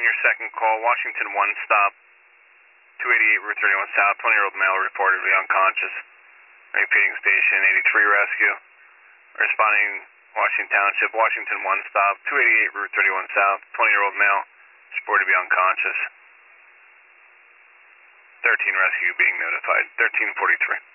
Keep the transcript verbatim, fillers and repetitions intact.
your second call, Washington one stop, two eighty-eight Route thirty-one South, twenty-year-old male reportedly unconscious. Repeating station eighty-three rescue. Responding Washington Township, Washington one stop, two eighty-eight Route thirty-one South, twenty-year-old male, reported to be unconscious. thirteen rescue being notified, thirteen forty-three.